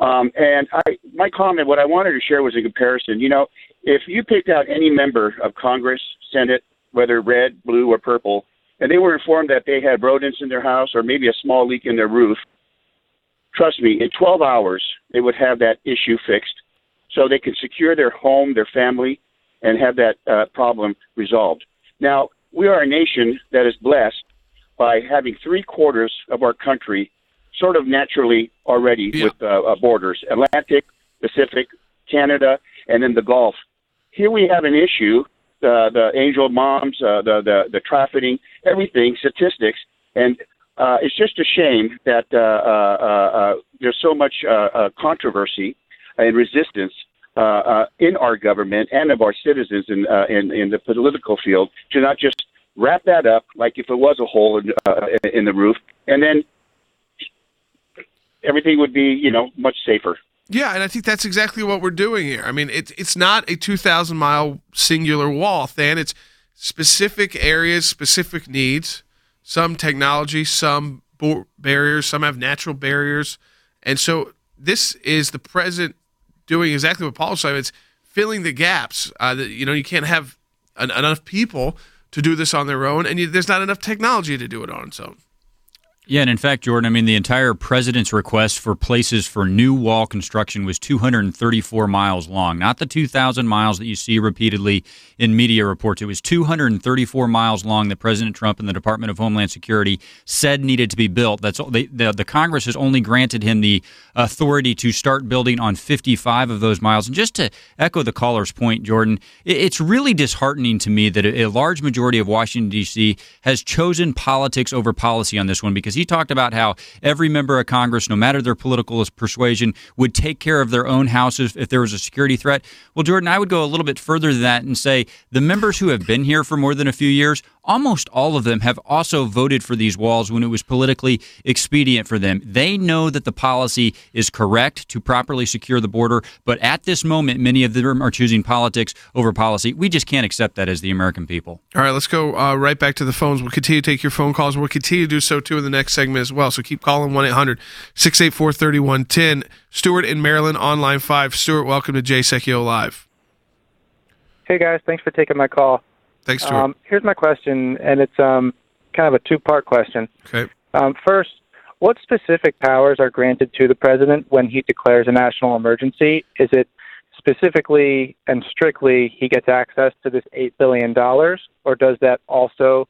My comment, what I wanted to share was a comparison. If you picked out any member of Congress, Senate, whether red, blue, or purple, and they were informed that they had rodents in their house or maybe a small leak in their roof, trust me, in 12 hours, they would have that issue fixed so they could secure their home, their family, and have that problem resolved. Now, we are a nation that is blessed by having 3/4 of our country sort of naturally already with borders, Atlantic, Pacific, Canada, and then the Gulf. Here we have an issue, the angel moms, the trafficking, everything, statistics, and it's just a shame that there's so much controversy and resistance in our government and of our citizens in the political field to not just wrap that up like if it was a hole in the roof, and then everything would be, much safer. Yeah, and I think that's exactly what we're doing here. I mean, it's not a 2,000-mile singular wall, Than. It's specific areas, specific needs, some technology, some barriers, some have natural barriers. And so this is the president doing exactly what Paul said. It's filling the gaps. You can't have enough people to do this on their own, and there's not enough technology to do it on its own. Yeah, and in fact, Jordan, I mean, the entire president's request for places for new wall construction was 234 miles long, not the 2,000 miles that you see repeatedly in media reports. It was 234 miles long that President Trump and the Department of Homeland Security said needed to be built. The Congress has only granted him the authority to start building on 55 of those miles. And just to echo the caller's point, Jordan, it's really disheartening to me that a large majority of Washington, D.C. has chosen politics over policy on this one, because he talked about how every member of Congress, no matter their political persuasion, would take care of their own houses if there was a security threat. Well, Jordan, I would go a little bit further than that and say the members who have been here for more than a few years, almost all of them have also voted for these walls when it was politically expedient for them. They know that the policy is correct to properly secure the border, but at this moment, many of them are choosing politics over policy. We just can't accept that as the American people. All right, let's go right back to the phones. We'll continue to take your phone calls. We'll continue to do so, too, in the next segment as well. So keep calling 1-800-684-3110. Stuart in Maryland, on line 5. Stuart, welcome to Jay Secchio Live. Hey, guys. Thanks for taking my call. Thanks, Stuart. Here's my question, and it's kind of a two-part question. Okay. First, what specific powers are granted to the president when he declares a national emergency? Is it specifically and strictly he gets access to this $8 billion, or does that also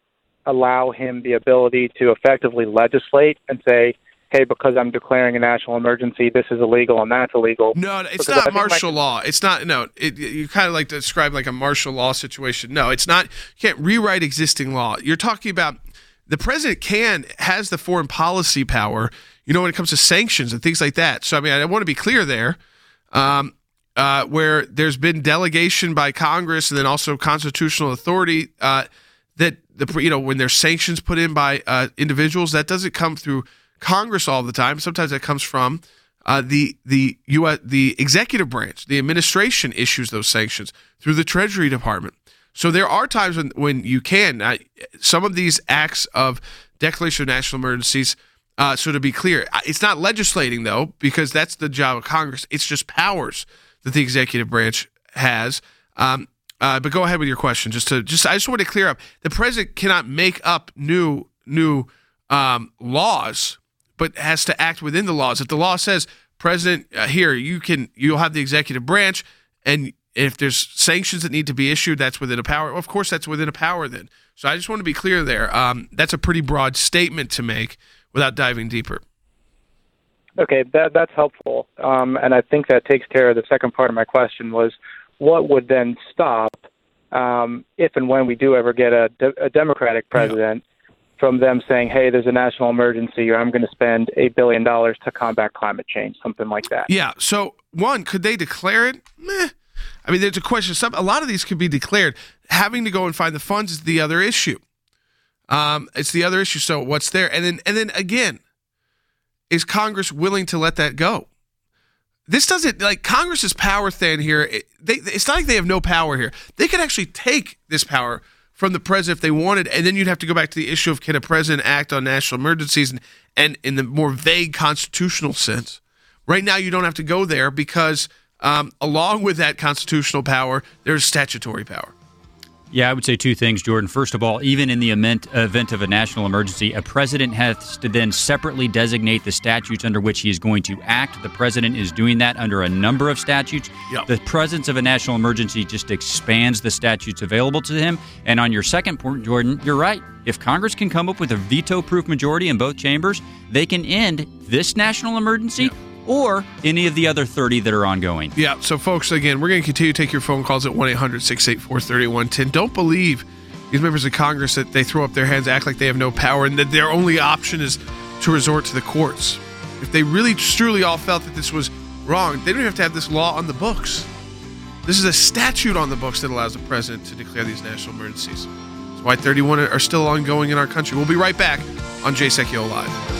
allow him the ability to effectively legislate and say, hey, because I'm declaring a national emergency, this is illegal and that's illegal? No, it's not martial law. It's not. No, you kind of like to describe like a martial law situation. No, it's not. You can't rewrite existing law. You're talking about the president has the foreign policy power, when it comes to sanctions and things like that. So, I mean, I want to be clear there, where there's been delegation by Congress and then also constitutional authority that when there's sanctions put in by individuals, that doesn't come through Congress all the time. Sometimes that comes from the executive branch. The administration issues those sanctions through the Treasury Department. So there are times when you can. Some of these acts of declaration of national emergencies, so to be clear, it's not legislating, though, because that's the job of Congress. It's just powers that the executive branch has. But go ahead with your question. I just want to clear up. The president cannot make up new laws, but has to act within the laws. If the law says, President, you'll have the executive branch, and if there's sanctions that need to be issued, that's within a power. Of course, that's within a power then. So I just want to be clear there. That's a pretty broad statement to make without diving deeper. Okay, that's helpful. And I think that takes care of the second part of my question was, what would then stop if and when we do ever get a Democratic president from them saying, hey, there's a national emergency, or I'm going to spend $8 billion to combat climate change, something like that? Yeah. So, one, could they declare it? Meh. I mean, there's a question. A lot of these could be declared. Having to go and find the funds is the other issue. It's the other issue. So what's there? And then again, is Congress willing to let that go? This doesn't, like, Congress's power thing here, it's not like they have no power here. They could actually take this power from the president if they wanted, and then you'd have to go back to the issue of, can a president act on national emergencies and in the more vague constitutional sense. Right now, you don't have to go there because along with that constitutional power, there's statutory power. Yeah, I would say two things, Jordan. First of all, even in the event of a national emergency, a president has to then separately designate the statutes under which he is going to act. The president is doing that under a number of statutes. Yep. The presence of a national emergency just expands the statutes available to him. And on your second point, Jordan, you're right. If Congress can come up with a veto-proof majority in both chambers, they can end this national emergency. Yep. Or any of the other 30 that are ongoing. Yeah, so folks, again, we're going to continue to take your phone calls at 1-800-684-3110. Don't believe these members of Congress that they throw up their hands, act like they have no power, and that their only option is to resort to the courts. If they really, truly all felt that this was wrong, they don't have to have this law on the books. This is a statute on the books that allows the president to declare these national emergencies. That's why 31 are still ongoing in our country. We'll be right back on Jay Sekulow Live.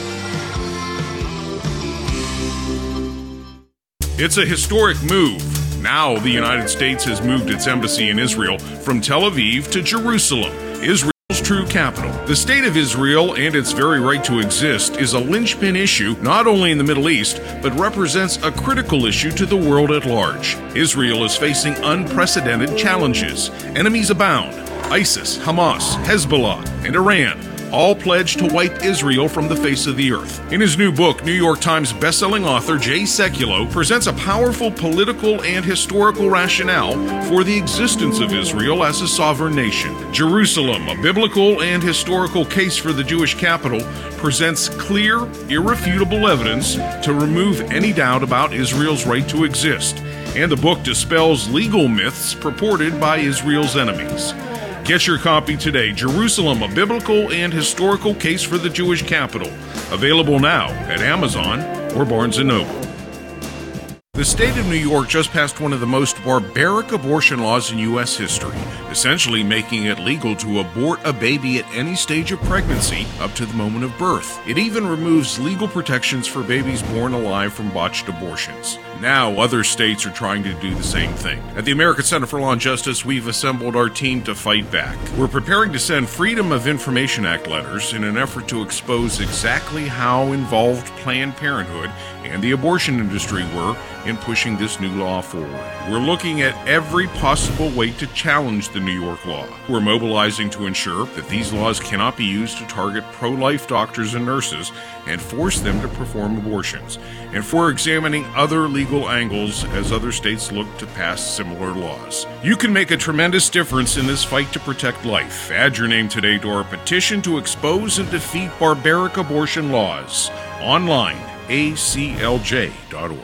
It's a historic move. Now the United States has moved its embassy in Israel from Tel Aviv to Jerusalem, Israel's true capital. The state of Israel and its very right to exist is a linchpin issue not only in the Middle East, but represents a critical issue to the world at large. Israel is facing unprecedented challenges. Enemies abound. ISIS, Hamas, Hezbollah, and Iran all pledged to wipe Israel from the face of the earth. In his new book, New York Times bestselling author Jay Sekulow presents a powerful political and historical rationale for the existence of Israel as a sovereign nation. Jerusalem, a biblical and historical case for the Jewish capital, presents clear, irrefutable evidence to remove any doubt about Israel's right to exist. And the book dispels legal myths purported by Israel's enemies. Get your copy today, Jerusalem, a biblical and historical case for the Jewish capital. Available now at Amazon or Barnes & Noble. The state of New York just passed one of the most barbaric abortion laws in U.S. history, essentially making it legal to abort a baby at any stage of pregnancy up to the moment of birth. It even removes legal protections for babies born alive from botched abortions. Now, other states are trying to do the same thing. At the American Center for Law and Justice, we've assembled our team to fight back. We're preparing to send Freedom of Information Act letters in an effort to expose exactly how involved Planned Parenthood and the abortion industry were in pushing this new law forward. We're looking at every possible way to challenge the New York law. We're mobilizing to ensure that these laws cannot be used to target pro-life doctors and nurses and force them to perform abortions. And we're examining other legal angles as other states look to pass similar laws. You can make a tremendous difference in this fight to protect life. Add your name today to our petition to expose and defeat barbaric abortion laws. Online, aclj.org.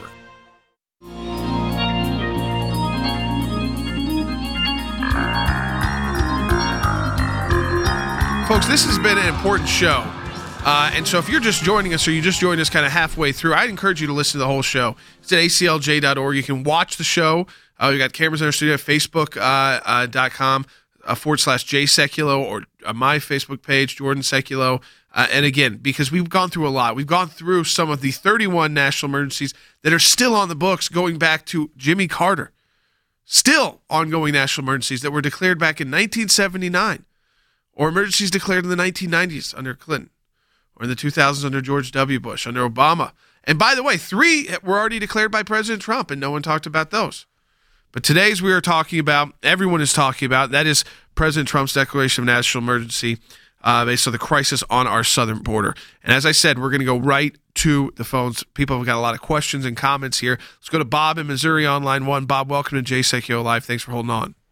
Folks, this has been an important show. And so if you're just joining us or you just joined us kind of halfway through, I'd encourage you to listen to the whole show. It's at aclj.org. You can watch the show. We've got cameras in our studio at facebook.com /Jay Sekulow or my Facebook page, Jordan Sekulow. And again, because we've gone through a lot. We've gone through some of the 31 national emergencies that are still on the books going back to Jimmy Carter. Still ongoing national emergencies that were declared back in 1979 or emergencies declared in the 1990s under Clinton or in the 2000s under George W. Bush, under Obama. And by the way, 3 were already declared by President Trump, and no one talked about those. But today's we are talking about, everyone is talking about, that is President Trump's declaration of national emergency based on the crisis on our southern border. And as I said, we're going to go right to the phones. People have got a lot of questions and comments here. Let's go to Bob in Missouri on line 1. Bob, welcome to Jay Sekulow Live. Thanks for holding on.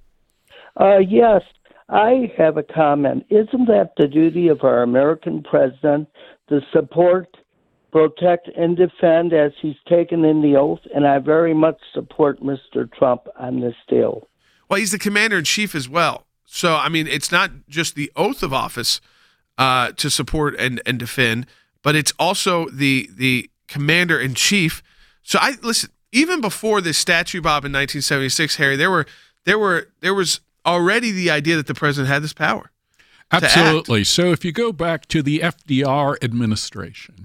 Yes, I have a comment. Isn't that the duty of our American president to support, protect, and defend as he's taken in the oath? And I very much support Mr. Trump on this deal. Well, he's the commander-in-chief as well. So, I mean, it's not just the oath of office to support and defend, but it's also the commander-in-chief. So, listen, even before this statute, Bob, in 1976, Harry, there was already the idea that the president had this power. Absolutely. So if you go back to the FDR administration,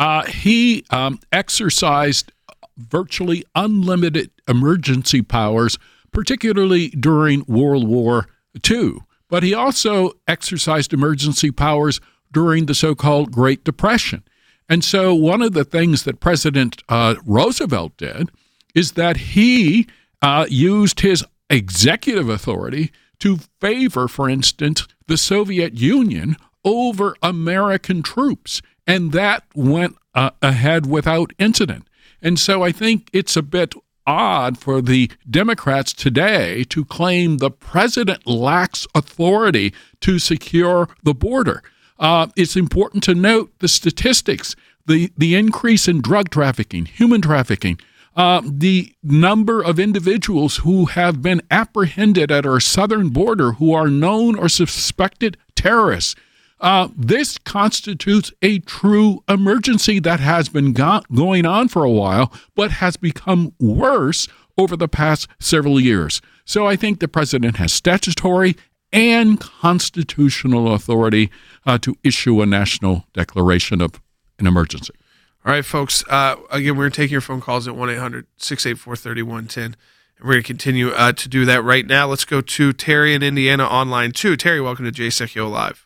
he exercised virtually unlimited emergency powers, particularly during World War II. But he also exercised emergency powers during the so-called Great Depression. And so one of the things that President Roosevelt did is that he used his executive authority to favor, for instance, the Soviet Union over American troops. And that went ahead without incident. And so I think it's a bit odd for the Democrats today to claim the president lacks authority to secure the border. It's important to note the statistics, the increase in drug trafficking, human trafficking, the number of individuals who have been apprehended at our southern border who are known or suspected terrorists. This constitutes a true emergency that has been going on for a while, but has become worse over the past several years. So I think the president has statutory and constitutional authority to issue a national declaration of an emergency. All right, folks. Again, we're going to take your phone calls at 1-800-684-3110. And we're going to continue to do that right now. Let's go to Terry in Indiana on line 2. Terry, welcome to Jay Sekulow Live.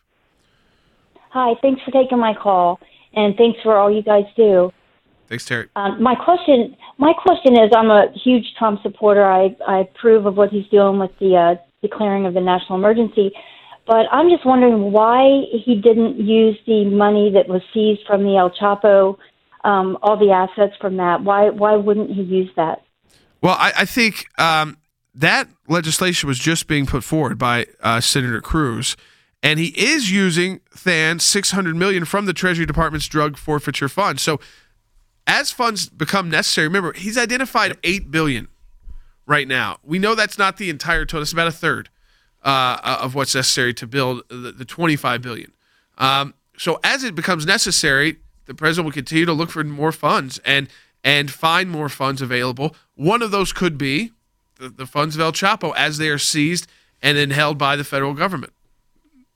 Hi, thanks for taking my call, and thanks for all you guys do. Thanks, Terry. My question is, I'm a huge Trump supporter. I approve of what he's doing with the declaring of the national emergency, but I'm just wondering why he didn't use the money that was seized from the El Chapo, all the assets from that. Why wouldn't he use that? Well, I think that legislation was just being put forward by Senator Cruz. And he is using $600 million from the Treasury Department's drug forfeiture fund. So as funds become necessary, remember, he's identified $8 billion right now. We know that's not the entire total. It's about a third of what's necessary to build the $25 billion. So as it becomes necessary, the president will continue to look for more funds and find more funds available. One of those could be the funds of El Chapo as they are seized and then held by the federal government.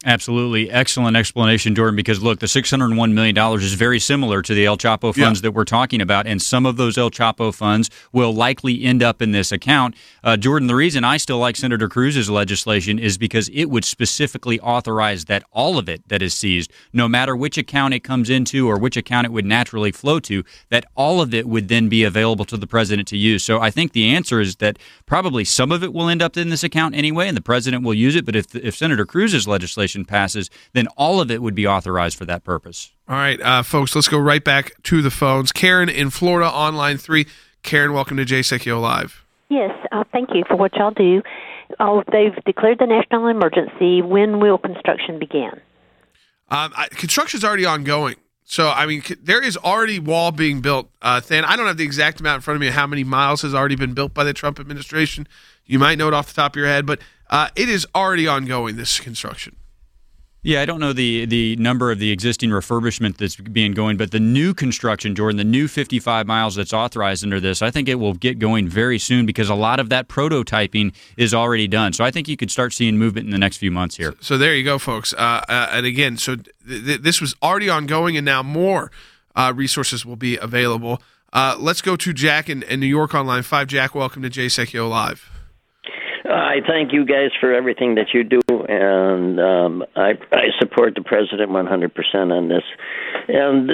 Absolutely. Excellent explanation, Jordan, because, look, the $601 million is very similar to the El Chapo funds that we're talking about, and some of those El Chapo funds will likely end up in this account. Jordan, the reason I still like Senator Cruz's legislation is because it would specifically authorize that all of it that is seized, no matter which account it comes into or which account it would naturally flow to, that all of it would then be available to the president to use. So I think the answer is that probably some of it will end up in this account anyway, and the president will use it, but if Senator Cruz's legislation passes, then all of it would be authorized for that purpose. All right, folks, let's go right back to the phones. Karen in Florida on line 3. Karen, welcome to JSECio Live. Yes, thank you for what y'all do. They've declared the national emergency. When will construction begin? Construction's already ongoing. So, I mean, there is already wall being built. Than I don't have the exact amount in front of me of how many miles has already been built by the Trump administration. You might know it off the top of your head, but it is already ongoing, this construction. Yeah, I don't know the number of the existing refurbishment that's being going, but the new construction, Jordan, the new 55 miles that's authorized under this, I think it will get going very soon because a lot of that prototyping is already done. So I think you could start seeing movement in the next few months here. So there you go, folks. And again, so this was already ongoing, and now more resources will be available. Let's go to Jack in New York on line 5. Jack, welcome to JSECio Live. I thank you guys for everything that you do, and I support the president 100% on this. And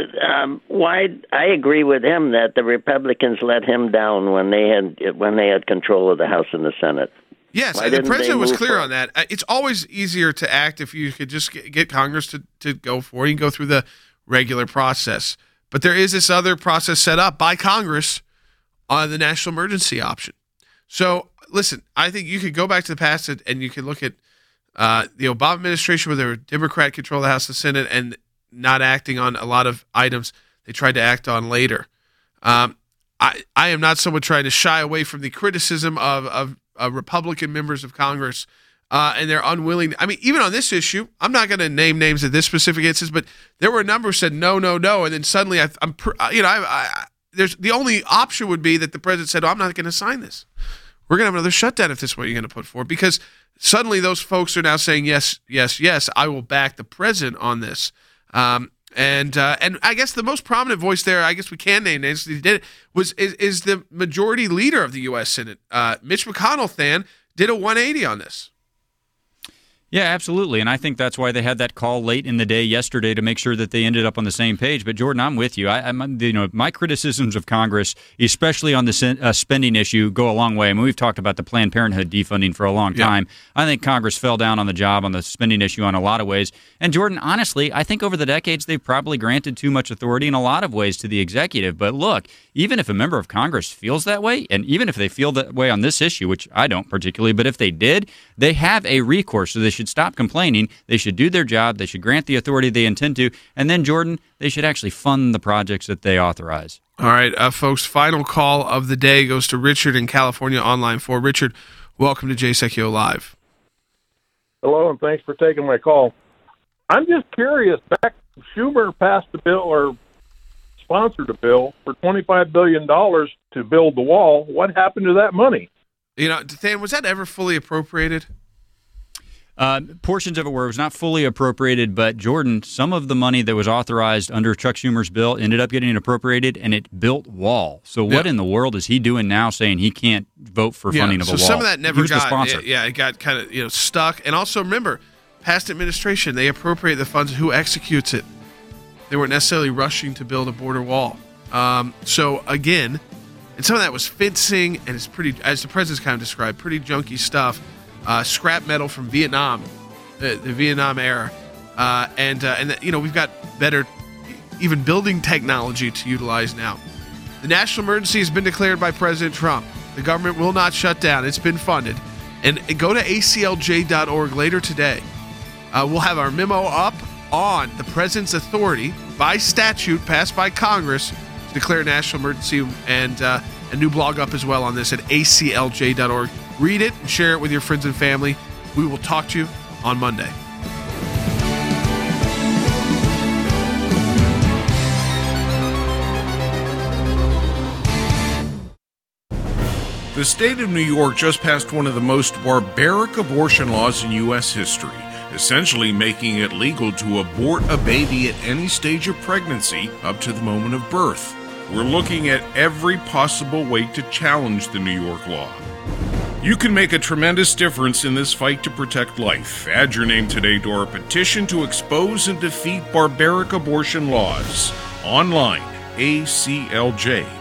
I agree with him that the Republicans let him down when they had control of the House and the Senate. Yes, and the president was clear on that. It's always easier to act if you could just get Congress to go for it. You can go through the regular process. But there is this other process set up by Congress on the national emergency option. So, listen, I think you could go back to the past and you could look at the Obama administration where they were Democrat control of the House and Senate and not acting on a lot of items they tried to act on later. I am not someone trying to shy away from the criticism of Republican members of Congress and they're unwilling. I mean, even on this issue, I'm not going to name names of this specific instance, but there were a number who said no, and then suddenly there's the only option would be that the president said, I'm not going to sign this. We're going to have another shutdown if this is what you're going to put forward, because suddenly those folks are now saying, yes, I will back the president on this. And I guess the most prominent voice there, I guess we can name names, he did it, is the majority leader of the U.S. Senate. Mitch McConnell, did a 180 on this. Yeah, absolutely. And I think that's why they had that call late in the day yesterday to make sure that they ended up on the same page. But Jordan, I'm with you. My criticisms of Congress, especially on the spending issue, go a long way. I mean, we've talked about the Planned Parenthood defunding for a long time. I think Congress fell down on the job on the spending issue in a lot of ways. And Jordan, honestly, I think over the decades they've probably granted too much authority in a lot of ways to the executive. But look, even if a member of Congress feels that way, and even if they feel that way on this issue, which I don't particularly, but if they did, they have a recourse. So they should stop complaining. They should do their job. They should grant the authority they intend to. And then, Jordan, they should actually fund the projects that they authorize. All right, folks, final call of the day goes to Richard in California on line 4. Richard, welcome to JSECio Live. Hello, and thanks for taking my call. I'm just curious, back Schumer passed a bill or sponsored a bill for $25 billion to build the wall. What happened to that money? You know, Dan, was that ever fully appropriated? Portions of it were. It was not fully appropriated, but Jordan, some of the money that was authorized under Chuck Schumer's bill ended up getting appropriated, and it built wall. So what in the world is he doing now saying he can't vote for funding of a wall? So some of that never got, the sponsor. It got kind of stuck. And also remember, past administration, they appropriate the funds. Who executes it? They weren't necessarily rushing to build a border wall. So again, and some of that was fencing, and it's pretty, as the president's kind of described, pretty junky stuff. Scrap metal from Vietnam, the Vietnam era, and we've got better, even building technology to utilize now. The national emergency has been declared by President Trump. The government will not shut down. It's been funded. And go to aclj.org later today. We'll have our memo up on the president's authority by statute passed by Congress to declare a national emergency, and a new blog up as well on this at aclj.org. Read it and share it with your friends and family. We will talk to you on Monday. The state of New York just passed one of the most barbaric abortion laws in U.S. history, essentially making it legal to abort a baby at any stage of pregnancy up to the moment of birth. We're looking at every possible way to challenge the New York law. You can make a tremendous difference in this fight to protect life. Add your name today to our petition to expose and defeat barbaric abortion laws. Online, aclj.org.